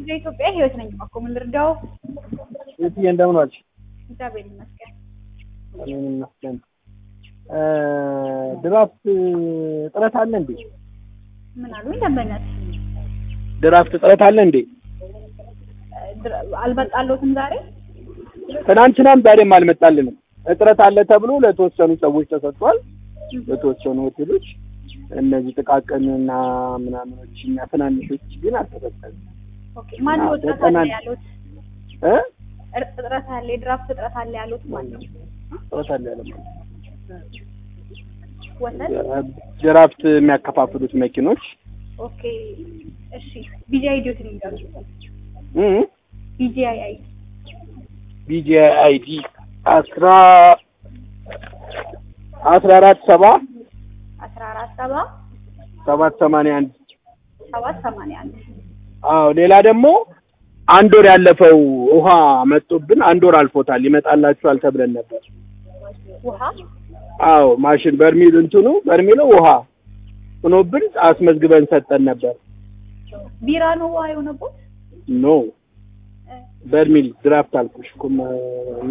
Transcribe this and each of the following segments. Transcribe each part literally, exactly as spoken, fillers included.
ቪዲዮ ኢትዮጵያ ህይወት ነኝ እኮ ምን ልርዳው? እዚህ እንደምን ዋልሽ? እግዚአብሔር ይመስገን። አሜን ይመስገን። እ ድራፍት ጥረት አለ እንዴ? ምን አሉኝ ደንበኛት? ድራፍት ጥረት አለ እንዴ? አልመጣለሁትም ዛሬ ትናንትናም ዛሬም አልመጣልንም። እጥረት አለ ተብሎ ለተወሰኑ ሰዎች ተሰጥቷል። ለተወሰኑ ሆቴሎች እነዚህ ጥቃቅንና ምናምኖች እና ትናንሾች ግን አልተሰጠንም። ኦኬ ማን ነው እጥረት አለ ያሉት? እ እጥረት አለ ድራፍት እጥረት አለ ያሉት ማን ነው? እጥረት አለ ያለው ወሰን ድራፍት የሚያከፋፍሉት መኪኖች። ኦኬ እሺ ቢጂአይ ዲዮት ነው የሚገርም እ ቢጂአይ አይ ቢጂአይ አይዲ አስራ አስራ አራት ሰባ አስራ አራት ሰባ ሰባት ሰማንያ አንድ ሰባት ሰማንያ አንድ አዎ ሌላ ደግሞ አንድ ወር ያለፈው ውሃ መጥቶብን አንድ ወር አልፎታል ይመጣላችኋል ተብለን ነበር። ውሃ አዎ ማሽን በርሚል እንትኑ በርሚሉ ውሃ ሆኖብን አስመዝግበን ሰጠን ነበር። ቢራ ነው ውሃ የሆነበት? ኖ በርሚል ድራፍት አልኩሽ እና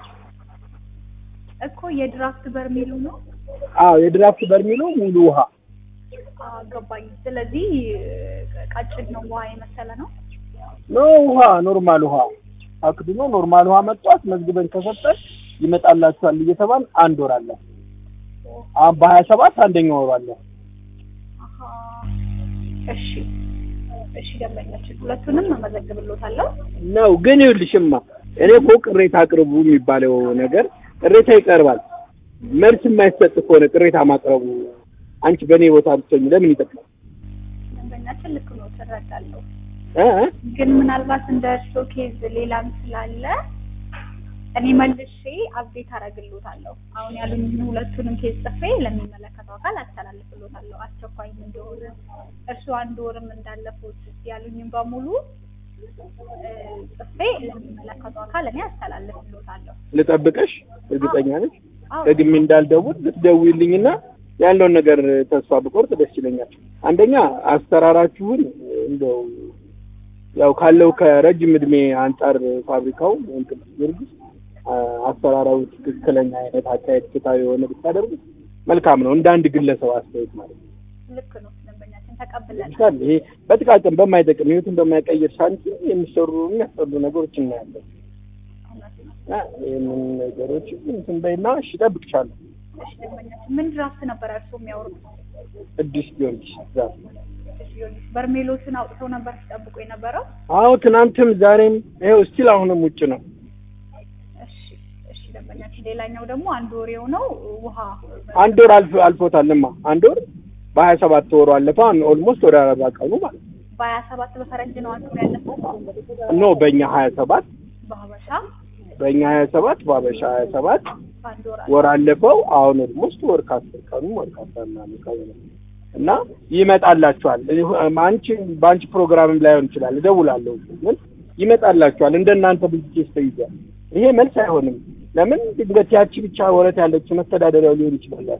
እኮ የድራፍት በርሚሉ ነው። አዎ የድራፍት በርሚሉ ሙሉ ውሃ አገባኝ። ስለዚህ ቀጭን ነው ውሃ የመሰለ ነው። ኖ ውሃ ኖርማል ውሃ አክድኖ ኖርማል ውሃ መጥቷት መዝግበን ከሰጠን ይመጣላችኋል እየተባል አንድ ወር አለ። አሁን በሀያ ሰባት አንደኛው ወር አለ። አሃ እሺ እሺ ደንበኛችን ሁለቱንም መመዘግብልዎታለሁ ነው። ግን ይኸውልሽማ እኔ እኮ ቅሬታ አቅርቡ የሚባለው ነገር ቅሬታ ይቀርባል። መልስ የማይሰጥ ከሆነ ቅሬታ ማቅረቡ አንቺ በኔ ቦታ ብትሆኚ ለምን ይጠቅማል? ደንበኛችን ልክ ነው ተረዳለሁ። እ ግን ምናልባት እንደ እርሶ ኬዝ ሌላም ስላለ እኔ መልሼ አፕዴት አደርግልዎታለሁ። አሁን ያሉኝ ሁለቱንም ኬዝ ጽፌ ለሚመለከተው አካል አስተላልፍልዎታለሁ። አስቸኳይም እንደሆነ እርሱ አንድ ወርም እንዳለፉት ያሉኝም በሙሉ ጽፌ ለሚመለከተው አካል እኔ አስተላልፍልዎታለሁ። ልጠብቅሽ? እርግጠኛ ነሽ? ደግሜ እንዳልደውል ብትደውይልኝና ያለውን ነገር ተስፋ ብቆርጥ ደስ ይለኛል። አንደኛ አስተራራችሁን እንደው ያው ካለው ከረጅም እድሜ አንፃር ፋብሪካው እንትን ይርግስ አስተራራው ትክክለኛ አይነት አካሄድ ፍትሃዊ የሆነ ብታደርጉ መልካም ነው። እንደ አንድ ግለሰብ አስተያየት ማለት ነው። ልክ ነው ደንበኛችን ተቀብለን ይሄ በጥቃቅን በማይጠቅም ህይወትን በማይቀይር ሳንቲም የሚሰሩ የሚያስጠሉ ነገሮች እናያለን። ይሄንን ነገሮች እንትን በይና እሺ እጠብቅሻለሁ። እሺ ደንበኛችን ምን ድራፍት ነበር እርሱ የሚያወሩት? ቅዱስ ጊዮርጊስ ዛሬ በርሜሎቹን አውጥተው ነበር ሲጠብቁ የነበረው? አዎ ትናንትም ዛሬም ይሄው ስቲል አሁንም ውጭ ነው። እሺ እሺ ደንበኛችን ሌላኛው ደግሞ አንድ ወር የሆነው ውሃ አንድ ወር አልፎ አልፎታልማ አንድ ወር በሀያ ሰባት ወሩ አለፈ። ኦልሞስት ወደ አርባ ቀኑ ማለት በሀያ ሰባት በፈረንጅ ነው አንዱ ያለፈው? ኖ በእኛ ሀያ ሰባት በሀበሻ በእኛ ሀያ ሰባት በሀበሻ ሀያ ሰባት አንድ ወር ወር አለፈው። አሁን ኦልሞስት ወር ከአስር ቀኑ ወር ከአስራ ምናምን ቀኑ እና ይመጣላችኋል። አንቺ በአንቺ ፕሮግራምም ላይሆን ይችላል እደውላለሁ ግን ይመጣላችኋል። እንደናንተ ብዙ ኬስ ተይዟል። ይሄ መልስ አይሆንም። ለምን ድንገት ያቺ ብቻ ወረት ያለች መስተዳደሪያው ሊሆን ይችላል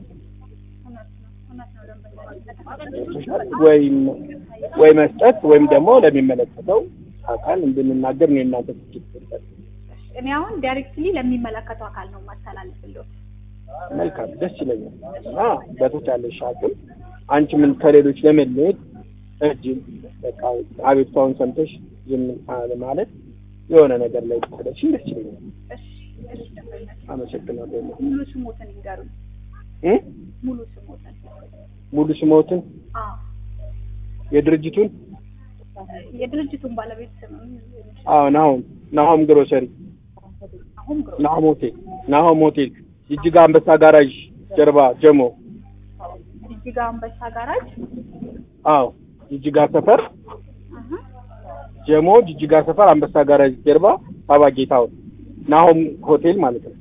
ወይም ወይ መስጠት ወይም ደግሞ ለሚመለከተው አካል እንድንናገር ነው እናንተ ትችላላችሁ። እኔ አሁን ዳይሬክትሊ ለሚመለከተው አካል ነው ማስተላለፍልዎት። መልካም ደስ ይለኛል። እና በተቻለሽ አቅም አንቺ ምን ከሌሎች ለመለየት እጅ በቃ አቤቱታውን ሰምተሽ ዝም አለ ማለት የሆነ ነገር ላይ ተደርሽ ደስ ይለኛል። እሺ እሺ ደንበኛችን አመሰግናለሁ። ሙሉ ስሞትን ይንገሩኝ። እ ሙሉ ስሞትን ሙሉ ስሞትን አዎ የድርጅቱን የድርጅቱን ባለቤት ስም አዎ ናሆም ናሆም ግሮሰሪ ናሆም ግሮሰሪ ናሆም ሆቴል ናሆም ሆቴል ጅጅጋ አንበሳ ጋራዥ ጀርባ ጀሞ ጅጅጋ አንበሳ ጋራጅ አዎ ጅጅጋ ሰፈር አሃ ጀሞ ጅጅጋ ሰፈር አንበሳ ጋራጅ ጀርባ አባ ጌታው ናሆም ሆቴል ማለት ነው።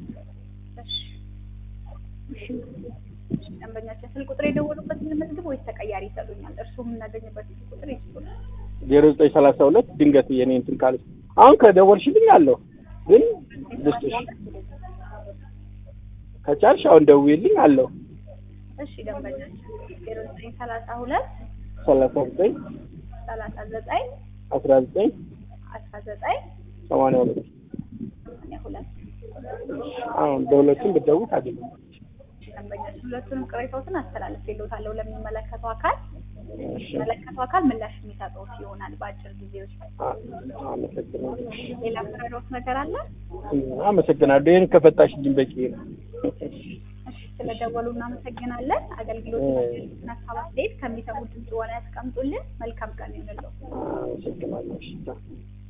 እሺ ደንበኛችን ስልክ ቁጥር የደወሉበት ልመዝግብ ወይስ ተቀያሪ ይሰጡኛል? እርሱ የምናገኝበት ስልክ ቁጥር ይስጡኝ። ዜሮ ዘጠኝ ሰላሳ ሁለት ድንገት የኔ እንትን ካለ አሁን ከደወልሽልኝ አለው ግን ልስጥሽ ከቻልሽ አሁን ደውዪልኝ አለው። እሺ ደንበኛችን ዜሮ ዘጠኝ ሰላሳ ሁለት ሰላሳ ዘጠኝ ሰላሳ ዘጠኝ አስራ ዘጠኝ አስራ ዘጠኝ ሰማንያ ሁለት ሰማንያ ሁለት አሁን በሁለቱም ብትደውል ታገኛለህ። ደንበኛችን ሁለቱንም ቅሬታዎችን አስተላልፌልዎታለሁ ለሚመለከተው አካል። እሺ የሚመለከተው አካል ምላሽ የሚሰጠው ይሆናል በአጭር ጊዜ ውስጥ። አመሰግናለሁ። ሌላ ምረሮት ነገር አለ? አመሰግናለሁ። ይሄን ከፈታሽልኝ በቂ ነው። እሺ ስለደወሉ እናመሰግናለን። አገልግሎት እና ሀሳብ አስተያየት ከሚሰሙት ድምጽ ሆነ ያስቀምጡልን። መልካም ቀን ይሁንልዎ። አመሰግናለሁ።